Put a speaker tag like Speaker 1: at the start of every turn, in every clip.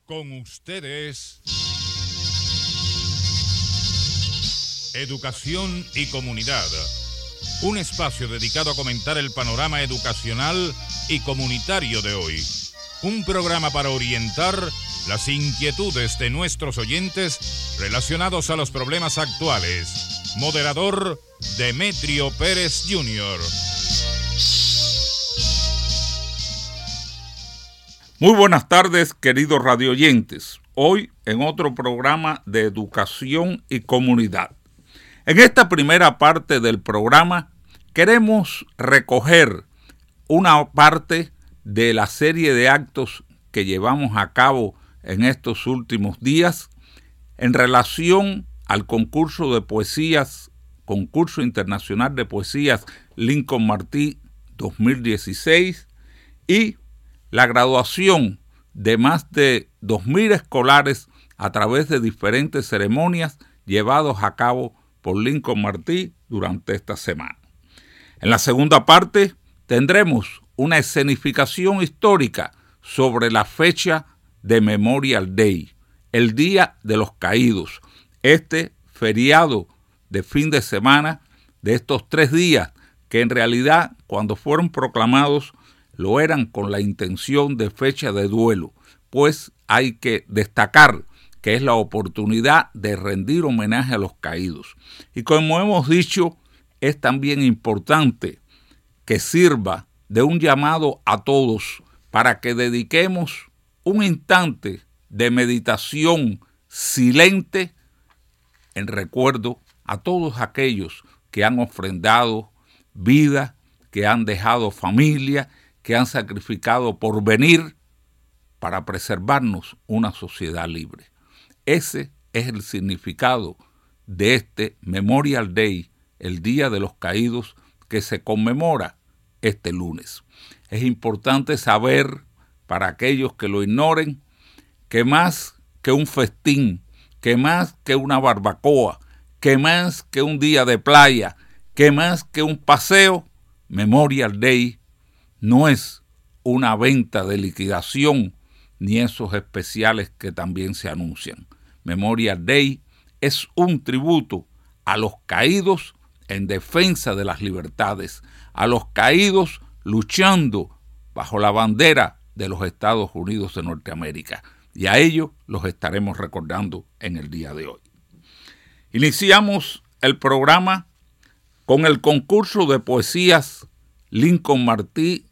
Speaker 1: Con ustedes, Educación y Comunidad, un espacio dedicado a comentar el panorama educacional y comunitario de hoy. Un programa para orientar las inquietudes de nuestros oyentes relacionados a los problemas actuales. Moderador, Demetrio Pérez Jr.
Speaker 2: Muy buenas tardes, queridos radioyentes. Hoy en otro programa de Educación y Comunidad. En esta primera parte del programa queremos recoger una parte de la serie de actos que llevamos a cabo en estos últimos días en relación al concurso de poesías, concurso internacional de poesías Lincoln Martí 2016 y la graduación de más de 2,000 escolares a través de diferentes ceremonias llevados a cabo por Lincoln Martí durante esta semana. En la segunda parte tendremos una escenificación histórica sobre la fecha de Memorial Day, el Día de los Caídos, este feriado de fin de semana de estos 3 días que en realidad cuando fueron proclamados lo eran con la intención de fecha de duelo, pues hay que destacar que es la oportunidad de rendir homenaje a los caídos. Y como hemos dicho, es también importante que sirva de un llamado a todos para que dediquemos un instante de meditación silente en recuerdo a todos aquellos que han ofrendado vida, que han dejado familia, que han sacrificado por venir para preservarnos una sociedad libre. Ese es el significado de este Memorial Day, el Día de los Caídos, que se conmemora este lunes. Es importante saber, para aquellos que lo ignoren, que más que un festín, que más que una barbacoa, que más que un día de playa, que más que un paseo, Memorial Day no es una venta de liquidación ni esos especiales que también se anuncian. Memorial Day es un tributo a los caídos en defensa de las libertades, a los caídos luchando bajo la bandera de los Estados Unidos de Norteamérica. Y a ellos los estaremos recordando en el día de hoy. Iniciamos el programa con el concurso de poesías Lincoln Martí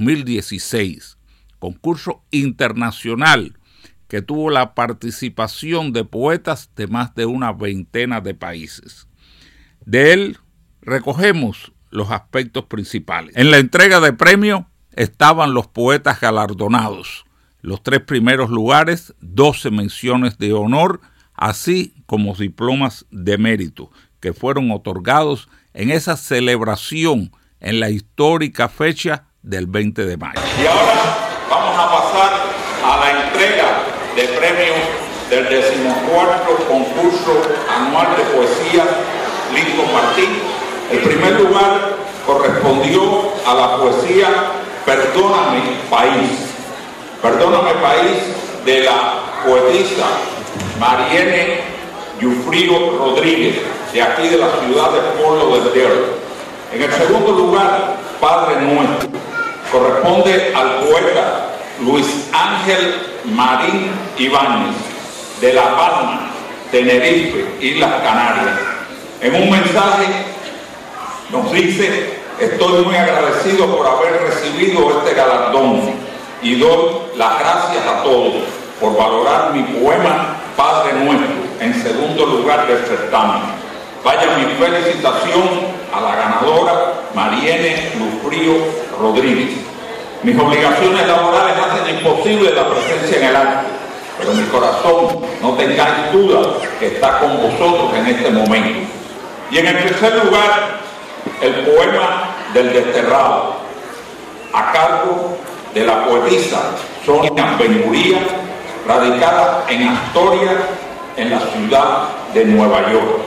Speaker 2: 2016, concurso internacional que tuvo la participación de poetas de más de una veintena de países. De él recogemos los aspectos principales. En la entrega de premios estaban los poetas galardonados, los 3 primeros lugares, 12 menciones de honor, así como diplomas de mérito, que fueron otorgados en esa celebración en la histórica fecha del 20 de mayo.
Speaker 3: Y ahora vamos a pasar a la entrega de premios del 14º concurso anual de poesía Lincoln Martí. El primer lugar correspondió a la poesía Perdóname País. Perdóname País, de la poetisa Mariene Yufrío Rodríguez, de aquí de la ciudad de Pueblo del Tierra. En el segundo lugar, Padre Nuestro, corresponde al poeta Luis Ángel Marín Ibáñez, de La Palma, Tenerife, Islas Canarias. En un mensaje nos dice: estoy muy agradecido por haber recibido este galardón y doy las gracias a todos por valorar mi poema Padre Nuestro en segundo lugar del certamen. Vaya mi felicitación a la ganadora Mariene Yufrío Rodríguez. Mis obligaciones laborales hacen imposible la presencia en el acto, pero mi corazón, no tengáis duda, que está con vosotros en este momento. Y en el tercer lugar, el poema del desterrado, a cargo de la poetisa Sonia Benguría, radicada en Astoria, en la ciudad de Nueva York.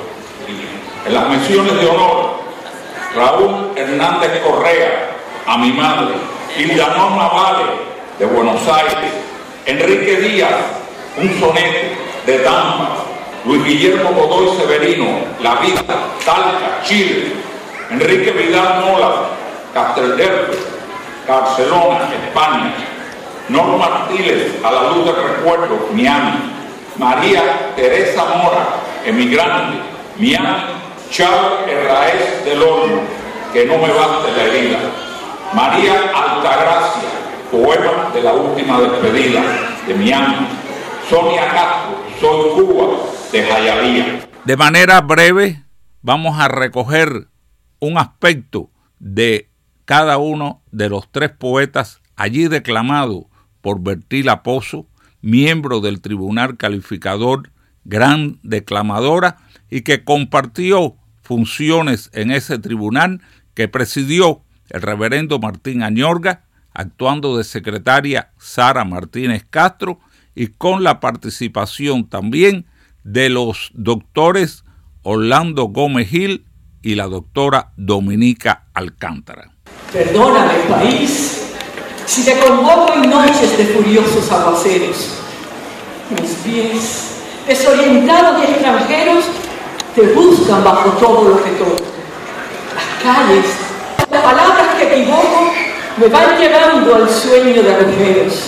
Speaker 3: En las menciones de honor, Raúl Hernández Correa, a mi madre, Hilda Norma Vale, de Buenos Aires, Enrique Díaz, un soneto de Tampa, Luis Guillermo Godoy Severino, La Vida, Talca, Chile, Enrique Vidal Mola, Casteldefels, Barcelona, España, Norma Martínez, A la Luz del Recuerdo, Miami, María Teresa Mora, emigrante, Miami, Charles Herraez del Horno, Que no me baste la herida, María Altagracia, poema de la última despedida, de Miami, Sonia Castro, Soy Cuba, de Jayalía.
Speaker 2: De manera breve vamos a recoger un aspecto de cada uno de los tres poetas allí declamado por Bertila Pozo, miembro del Tribunal Calificador, gran declamadora, y que compartió funciones en ese tribunal que presidió el reverendo Martín Añorga, actuando de secretaria Sara Martínez Castro, y con la participación también de los doctores Orlando Gómez Gil y la doctora Dominica Alcántara.
Speaker 4: Perdóname, país, si te convoco en noches de furiosos aguaceros. Mis pies, desorientados y extranjeros, te buscan bajo todo lo que toco. Las calles, las palabras que equivoco, me van llevando al sueño de agujeros.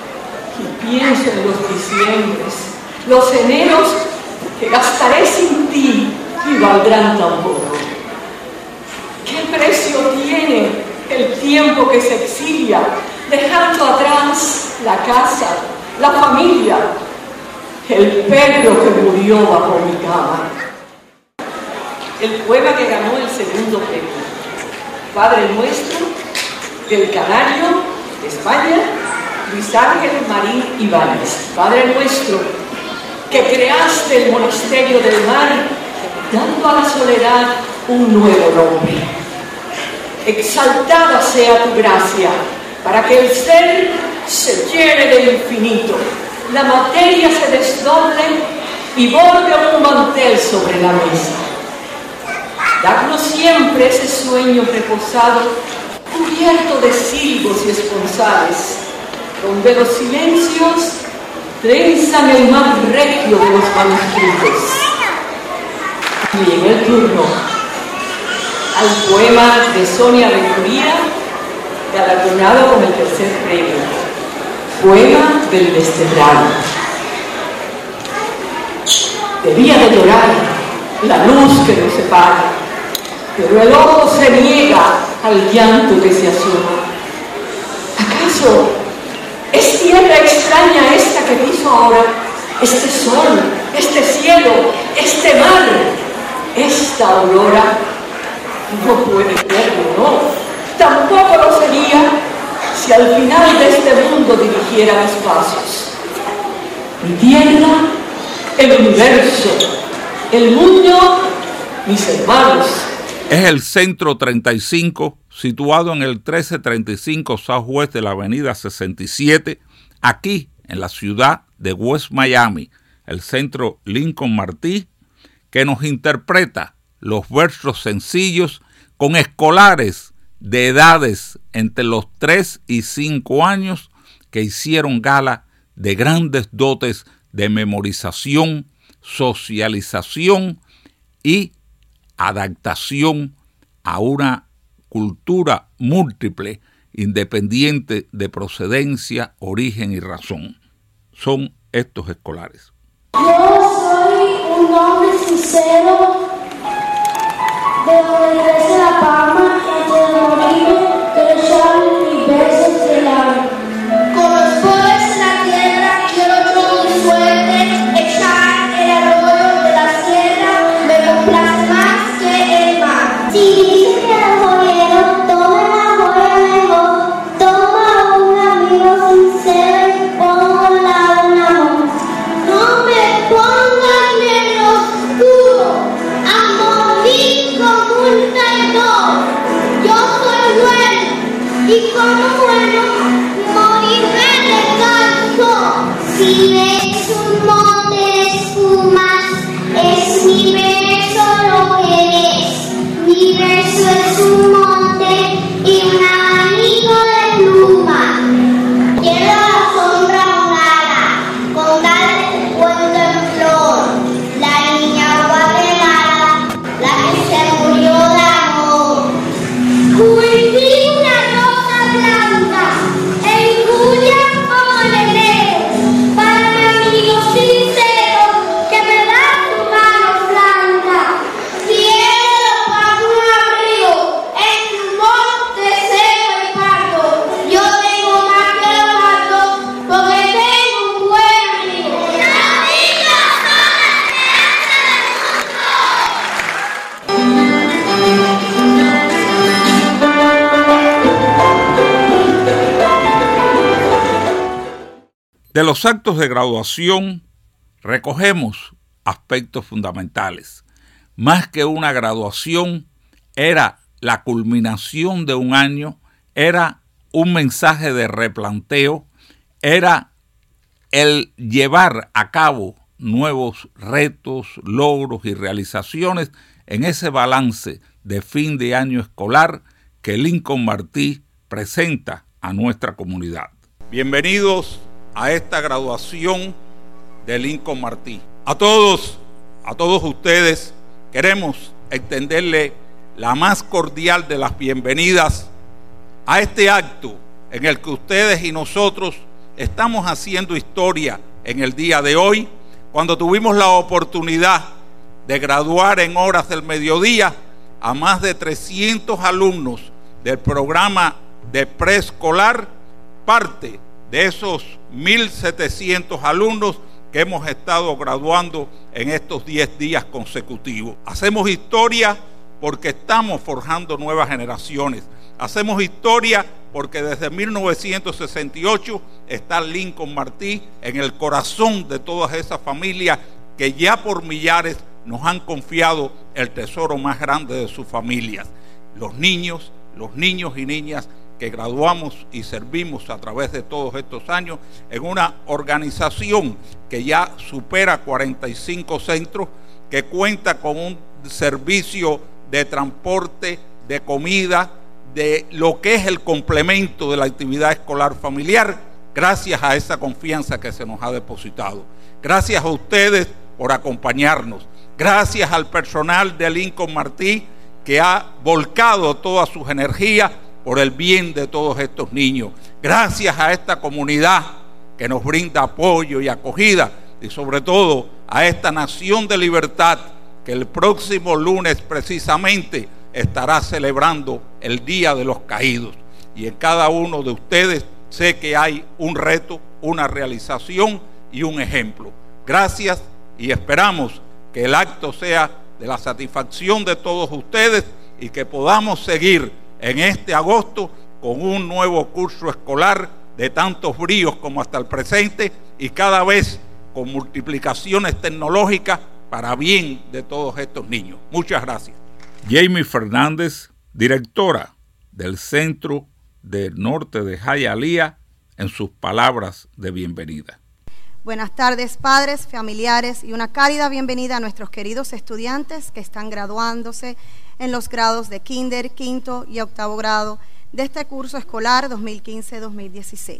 Speaker 4: Y pienso en los diciembres, los eneros que gastaré sin ti y valdrán tan poco. ¿Qué precio tiene el tiempo que se exilia, dejando atrás la casa, la familia, el perro que murió bajo mi cama? El poema que ganó el segundo premio, Padre Nuestro, del Canario, de España, Luis Ángel Marín Ibáñez. Padre Nuestro, que creaste el monasterio del mar, dando a la soledad un nuevo nombre. Exaltada sea tu gracia, para que el ser se llene del infinito, la materia se desdoble y borde un mantel sobre la mesa. Darnos siempre ese sueño reposado, cubierto de silbos y esponsales, donde los silencios trenzan el más regio de los manuscritos. Y en el turno al poema de Sonia Venturía, galardonado con el tercer premio, Poema del Desterrado. Debía de llorar la luz que nos separa, pero el ojo se niega al llanto que se asoma. ¿Acaso es tierra extraña esta que piso ahora? Este sol, este cielo, este mar, esta aurora. No puede serlo, no. Tampoco lo sería si al final de este mundo dirigiera mis pasos. Mi tierra, el universo, el mundo, mis hermanos.
Speaker 2: Es el Centro 35, situado en el 1335 Southwest de la Avenida 67, aquí en la ciudad de West Miami, el Centro Lincoln Martí, que nos interpreta los versos sencillos con escolares de edades entre los 3 y 5 años que hicieron gala de grandes dotes de memorización, socialización y adaptación a una cultura múltiple, independiente de procedencia, origen y razón. Son estos escolares.
Speaker 5: Yo soy un hombre sincero, de donde crece la palma, antes de morir, quiero echar mis besos de ave. Con los pobres en la tierra, quiero con mi suerte echar el arroyo de la sierra, me complace más que el mar. Si dicen que el joyero toma la joya mejor, toma un amigo sincero y ponla un amor. No me pongan en lo oscuro a morir como un traidor. Yo soy bueno y como bueno morirme descalzo. Si ves un monte de espumas, es mi verso lo que es. Mi verso es un monte y un abanico de pluma. Quiero la sombra ahogada con tal
Speaker 2: De los actos de graduación recogemos aspectos fundamentales. Más que una graduación, era la culminación de un año, era un mensaje de replanteo, era el llevar a cabo nuevos retos, logros y realizaciones en ese balance de fin de año escolar que Lincoln Martí presenta a nuestra comunidad. Bienvenidos a esta graduación de Lincoln Martí. A todos ustedes queremos extenderle la más cordial de las bienvenidas a este acto en el que ustedes y nosotros estamos haciendo historia en el día de hoy, cuando tuvimos la oportunidad de graduar en horas del mediodía a más de 300 alumnos del programa de preescolar, parte de esos 1.700 alumnos que hemos estado graduando en estos 10 días consecutivos. Hacemos historia porque estamos forjando nuevas generaciones. Hacemos historia porque desde 1968 está Lincoln Martí en el corazón de todas esas familias que ya por millares nos han confiado el tesoro más grande de sus familias. Los niños y niñas que graduamos y servimos a través de todos estos años en una organización que ya supera 45 centros, que cuenta con un servicio de transporte, de comida, de lo que es el complemento de la actividad escolar familiar, gracias a esa confianza que se nos ha depositado. Gracias a ustedes por acompañarnos. Gracias al personal de Lincoln Martí, que ha volcado todas sus energías por el bien de todos estos niños. Gracias a esta comunidad que nos brinda apoyo y acogida, y sobre todo a esta nación de libertad que el próximo lunes precisamente estará celebrando el Día de los Caídos. Y en cada uno de ustedes sé que hay un reto, una realización y un ejemplo. Gracias, y esperamos que el acto sea de la satisfacción de todos ustedes y que podamos seguir en este agosto con un nuevo curso escolar de tantos bríos como hasta el presente, y cada vez con multiplicaciones tecnológicas para bien de todos estos niños. Muchas gracias.
Speaker 6: Jamie Fernández, directora del Centro del Norte de Hialeah, en sus palabras de bienvenida.
Speaker 7: Buenas tardes, padres, familiares, y una cálida bienvenida a nuestros queridos estudiantes que están graduándose en los grados de kinder, quinto y octavo grado de este curso escolar 2015-2016.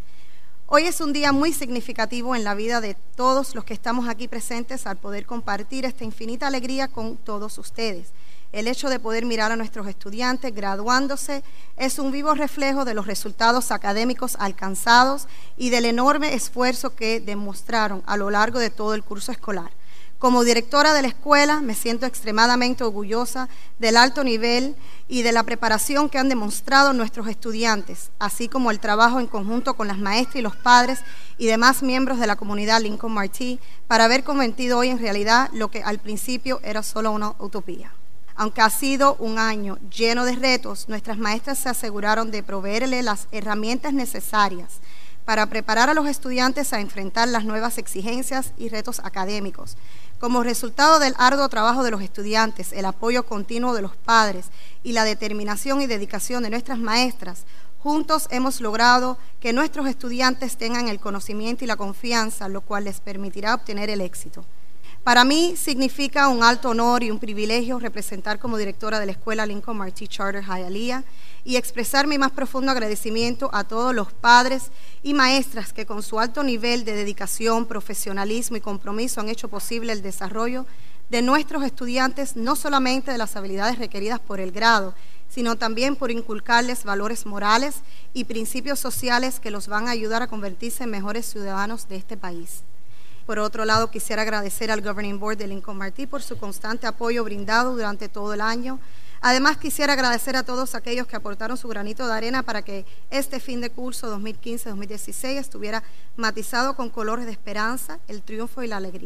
Speaker 7: Hoy es un día muy significativo en la vida de todos los que estamos aquí presentes al poder compartir esta infinita alegría con todos ustedes. El hecho de poder mirar a nuestros estudiantes graduándose es un vivo reflejo de los resultados académicos alcanzados y del enorme esfuerzo que demostraron a lo largo de todo el curso escolar. Como directora de la escuela, me siento extremadamente orgullosa del alto nivel y de la preparación que han demostrado nuestros estudiantes, así como el trabajo en conjunto con las maestras y los padres y demás miembros de la comunidad Lincoln Martí para haber convertido hoy en realidad lo que al principio era solo una utopía. Aunque ha sido un año lleno de retos, nuestras maestras se aseguraron de proveerle las herramientas necesarias para preparar a los estudiantes a enfrentar las nuevas exigencias y retos académicos. Como resultado del arduo trabajo de los estudiantes, el apoyo continuo de los padres y la determinación y dedicación de nuestras maestras, juntos hemos logrado que nuestros estudiantes tengan el conocimiento y la confianza, lo cual les permitirá obtener el éxito. Para mí significa un alto honor y un privilegio representar como directora de la Escuela Lincoln Martí Charter Hialeah y expresar mi más profundo agradecimiento a todos los padres y maestras que con su alto nivel de dedicación, profesionalismo y compromiso han hecho posible el desarrollo de nuestros estudiantes, no solamente de las habilidades requeridas por el grado, sino también por inculcarles valores morales y principios sociales que los van a ayudar a convertirse en mejores ciudadanos de este país. Por otro lado, quisiera agradecer al Governing Board de Lincoln Martí por su constante apoyo brindado durante todo el año. Además, quisiera agradecer a todos aquellos que aportaron su granito de arena para que este fin de curso 2015-2016 estuviera matizado con colores de esperanza, el triunfo y la alegría.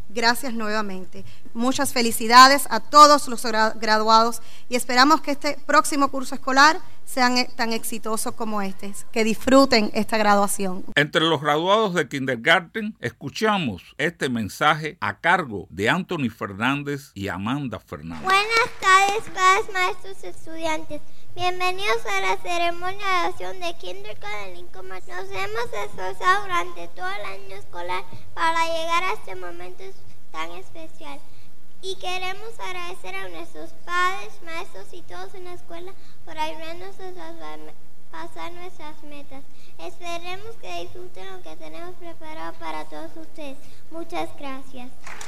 Speaker 7: Gracias nuevamente. Muchas felicidades a todos los graduados y esperamos que este próximo curso escolar sea tan exitoso como este, que disfruten esta graduación.
Speaker 2: Entre los graduados de kindergarten, escuchamos este mensaje a cargo de Anthony Fernández y Amanda Fernández.
Speaker 8: Buenas tardes, padres, maestros, estudiantes. Bienvenidos a la ceremonia de graduación de Kindergarten Lincoln Martin. Nos hemos esforzado durante todo el año escolar para llegar a este momento tan especial. Y queremos agradecer a nuestros padres, maestros y todos en la escuela por ayudarnos a pasar nuestras metas. Esperemos que disfruten lo que tenemos preparado para todos ustedes. Muchas gracias.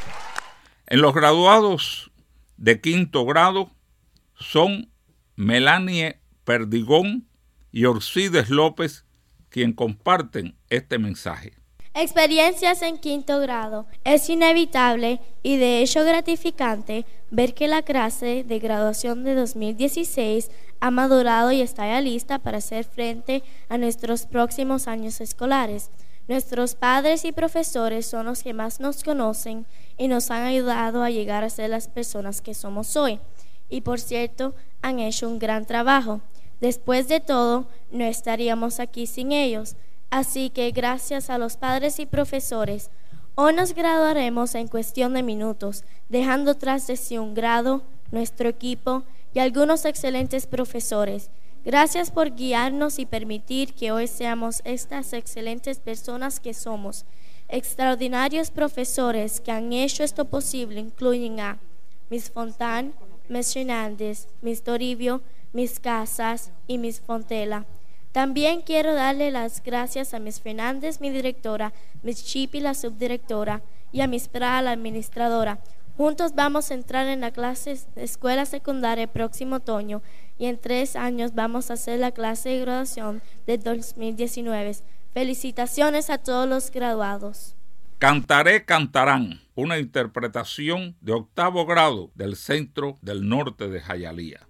Speaker 2: En los graduados de quinto grado son Melanie Perdigón y Orcides López quien comparten este mensaje.
Speaker 9: Experiencias en quinto grado. Es inevitable y de hecho gratificante ver que la clase de graduación de 2016 ha madurado y está ya lista para hacer frente a nuestros próximos años escolares. Nuestros padres y profesores son los que más nos conocen y nos han ayudado a llegar a ser las personas que somos hoy. Y por cierto, han hecho un gran trabajo. Después de todo, no estaríamos aquí sin ellos. Así que gracias a los padres y profesores, hoy nos graduaremos en cuestión de minutos, dejando tras de sí un grado, nuestro equipo y algunos excelentes profesores. Gracias por guiarnos y permitir que hoy seamos estas excelentes personas que somos. Extraordinarios profesores que han hecho esto posible incluyen a Miss Fontán, Miss Hernández, Miss Toribio, Miss Casas y Miss Fontela. También quiero darle las gracias a Miss Fernández, mi directora, Miss Chipi, la subdirectora, y a Miss Prada, la administradora. Juntos vamos a entrar en la clase de escuela secundaria el próximo otoño y en 3 años vamos a hacer la clase de graduación de 2019. Felicitaciones a todos los graduados.
Speaker 2: Cantaré, cantarán, una interpretación de octavo grado del Centro del Norte de Hialeah.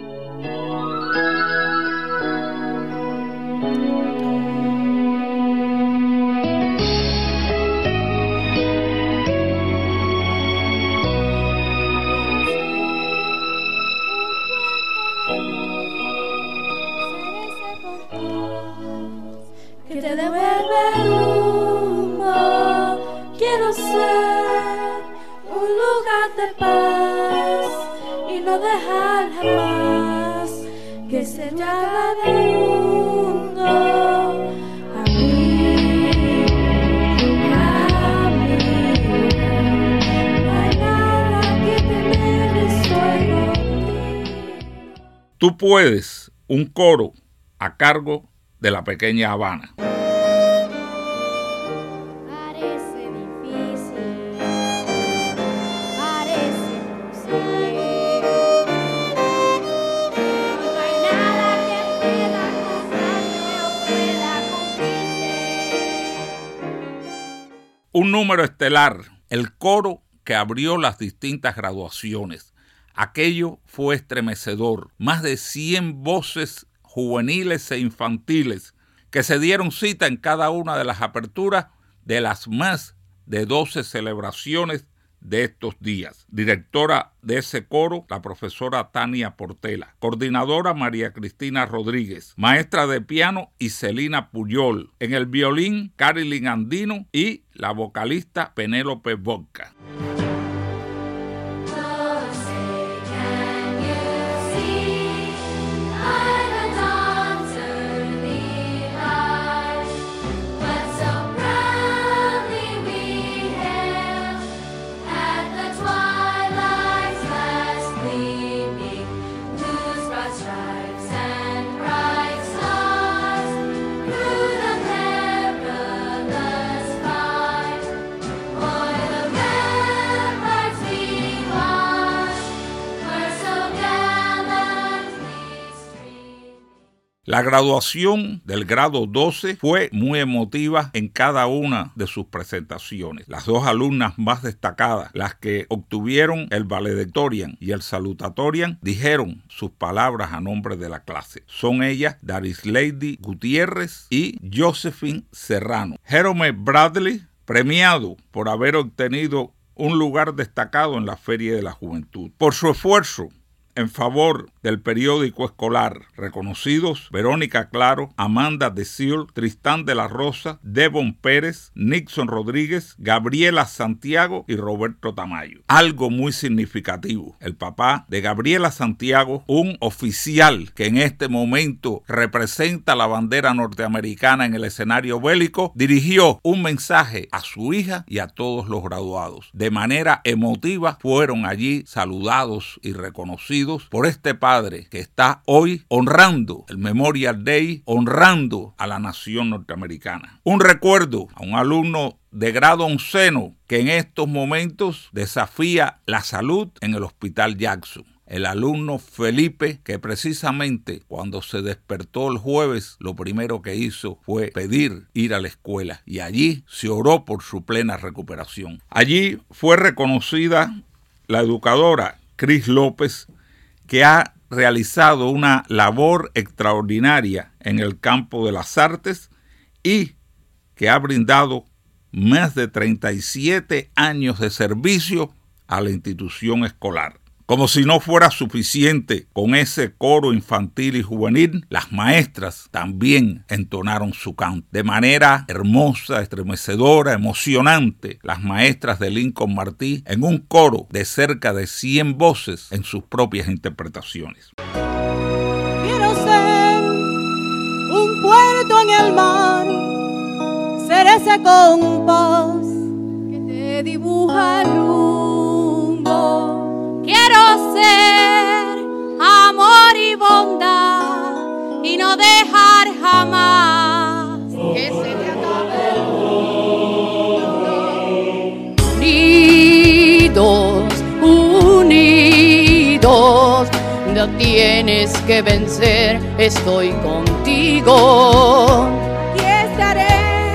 Speaker 5: Que te devuelve el humo, quiero ser un lugar de paz y no dejar jamás que se te haga del mundo a mí, no hay nada que temer, estoy contigo.
Speaker 2: Tú puedes, un coro a cargo de la pequeña Habana.
Speaker 9: Parece difícil, parece imposible, no hay nada que pueda costarme o pueda cumplirse.
Speaker 2: Un número estelar, el coro que abrió las distintas graduaciones. Aquello fue estremecedor. Más de 100 voces juveniles e infantiles que se dieron cita en cada una de las aperturas de las más de 12 celebraciones de estos días. Directora de ese coro, la profesora Tania Portela. Coordinadora María Cristina Rodríguez. Maestra de piano Iselina Puyol. En el violín, Carilyn Andino y la vocalista Penélope Vodka. La graduación del grado 12 fue muy emotiva en cada una de sus presentaciones. Las 2 alumnas más destacadas, las que obtuvieron el valedictorian y el salutatorian, dijeron sus palabras a nombre de la clase. Son ellas Darislady Gutiérrez y Josephine Serrano. Jerome Bradley, premiado por haber obtenido un lugar destacado en la Feria de la Juventud. Por su esfuerzo en favor del periódico escolar, reconocidos Verónica Claro, Amanda Desil, Tristán de la Rosa, Devon Pérez, Nixon Rodríguez, Gabriela Santiago y Roberto Tamayo. Algo muy significativo, el papá de Gabriela Santiago, un oficial que en este momento representa la bandera norteamericana en el escenario bélico, dirigió un mensaje a su hija y a todos los graduados. De manera emotiva fueron allí saludados y reconocidos por este padre que está hoy honrando el Memorial Day, honrando a la nación norteamericana. Un recuerdo a un alumno de grado onceno que en estos momentos desafía la salud en el Hospital Jackson. El alumno Felipe, que precisamente cuando se despertó el jueves, lo primero que hizo fue pedir ir a la escuela y allí se oró por su plena recuperación. Allí fue reconocida la educadora Cris López, que ha realizado una labor extraordinaria en el campo de las artes y que ha brindado más de 37 años de servicio a la institución escolar. Como si no fuera suficiente con ese coro infantil y juvenil, las maestras también entonaron su canto. De manera hermosa, estremecedora, emocionante, las maestras de Lincoln Martí en un coro de cerca de 100 voces en sus propias interpretaciones.
Speaker 10: Quiero ser un puerto en el mar, ser ese compás que te dibuja el rumbo. Quiero ser amor y bondad y no dejar jamás que se te acabe el mundo. Unidos, no tienes que vencer, estoy contigo. Y estaré.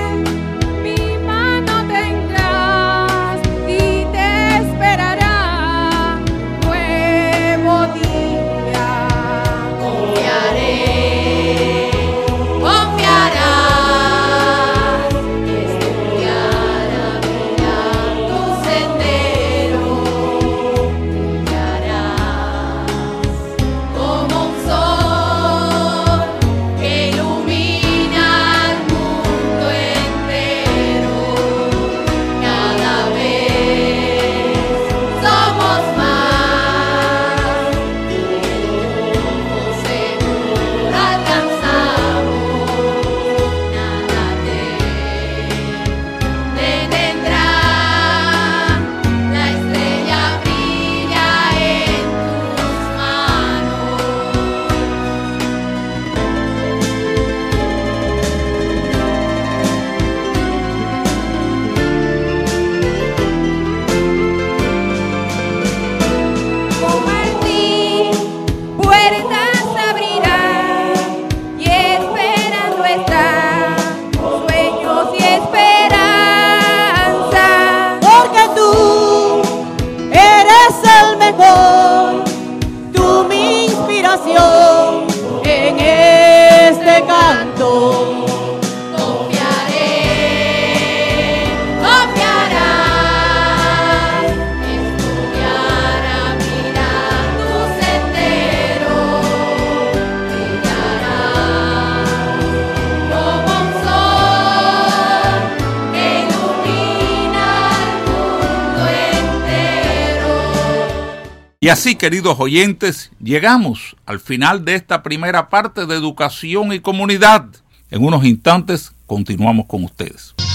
Speaker 2: Y así, queridos oyentes, llegamos al final de esta primera parte de Educación y Comunidad. En unos instantes continuamos con ustedes.